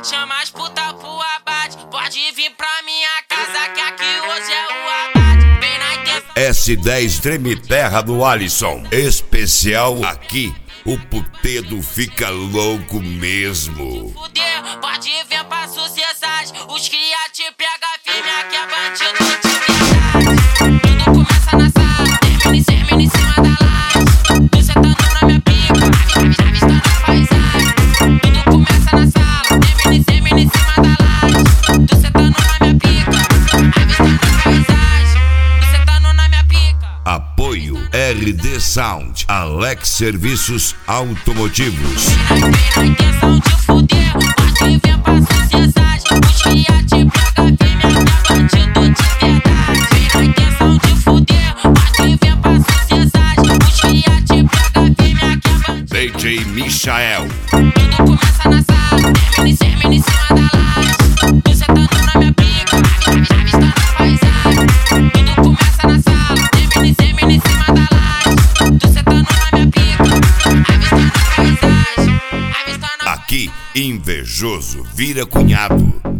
Chama as puta pro abate. Pode vir pra minha casa que aqui hoje é o abate. Vem na intenção. S10 Treme Terra do Alisson. Especial aqui, o putedo fica louco mesmo. Fuder, pode vir pra sociedade. Os cria te pega firme, aqui é bandido de verdade. Tudo começa na sala, termina em cima da laje. Tô sentando na minha pica, avistando a paisagem. Tudo começa na sala, termina em cima da laje. Tô sentando na minha pica, avistando a paisagem. Tô sentando na minha pica. Apoio RD Sound, Alex Serviços Automotivos. Vem na intenção de fuder, pode vir pra sociedade. Os cria te pega firme, aqui é bandido de verdade. Vem na intenção de fuder, pode vir pra sociedade. Os cria te pega firme, aqui é bandido. DJ Michael. Tudo começa na sala, termina em cima da laje. Tô sentando na minha pica, avistando a paisagem. Tudo começa na sala, termina em cima da laje. Tô sentando na minha pica, avistando a paisagem. Aqui, invejoso vira cunhado.